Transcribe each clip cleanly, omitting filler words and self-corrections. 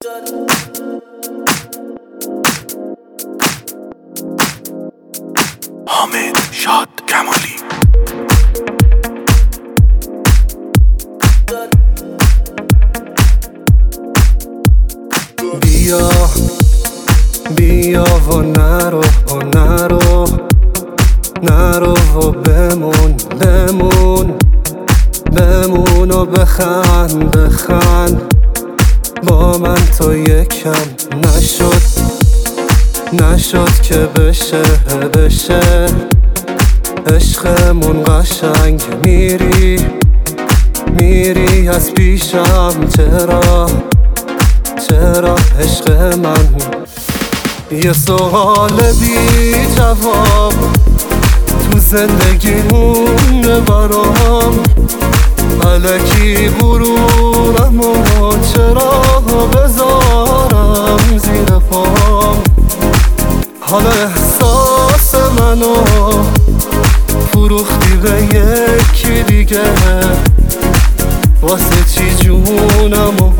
حامد شاد کمالی. بیا و نرو و بمون و بخند با من تو یکم نشد که بشه عشقمون قشنگ. میری از پیشم، چرا عشق من؟ یه سوال بی جواب تو زندگیمون برام، الکی غرورمو چرا بذارم زیر پام؟ حالا احساس منو فروختی به یکی دیگه، واسه چی جونمو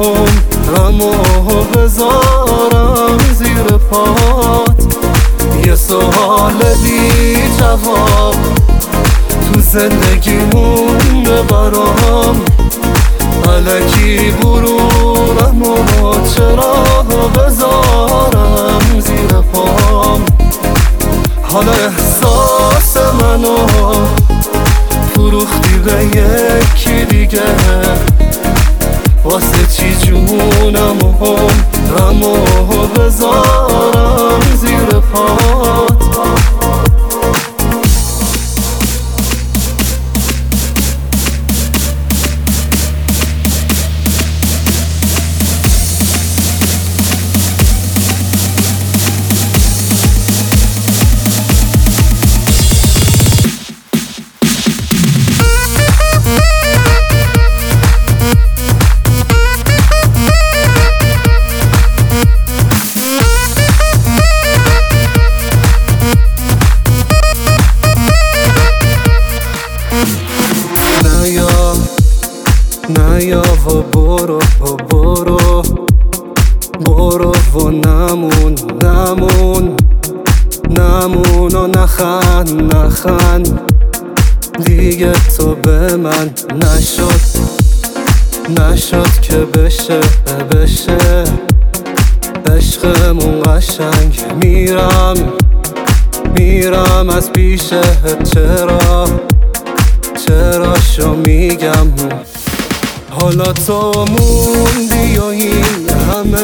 بذارم زیر پات؟ یه سوال بی جواب تو زندگیمون برام، الکی غرورمو چرا بذارم زیر پام؟ حالا احساس منو فروختی به یکی دیگه، واسه چی جونمو بذارم زیر پات؟ نیا و برو و نمون و نخند دیگه. تو به من نشد که بشه عشقمون قشنگ. میرم از پیشه، چرا شو میگم؟ حالا تو موندی و این همه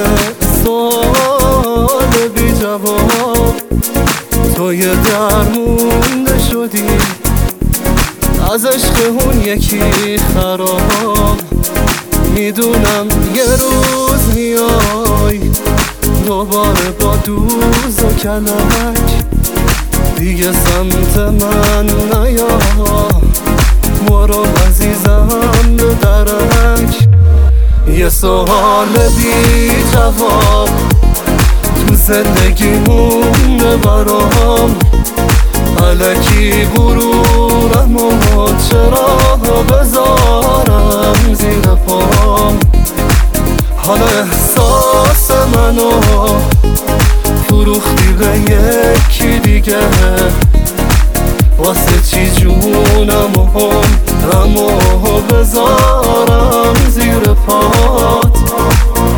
سوال بی جواب، تو یه درمونده شدی از عشق اون یکی خراب. میدونم یه روز میای دوباره با دوز و کلک، دیگه سمت من نیا، برو عزیزم به درک. یه سوال بی جواب تو زندگیمون برام، الکی غرورمو چرا بذارم زیر پام؟ حالا احساس منو فروختی به یکی دیگه، واسه چی جونمو بذارم زیر پات؟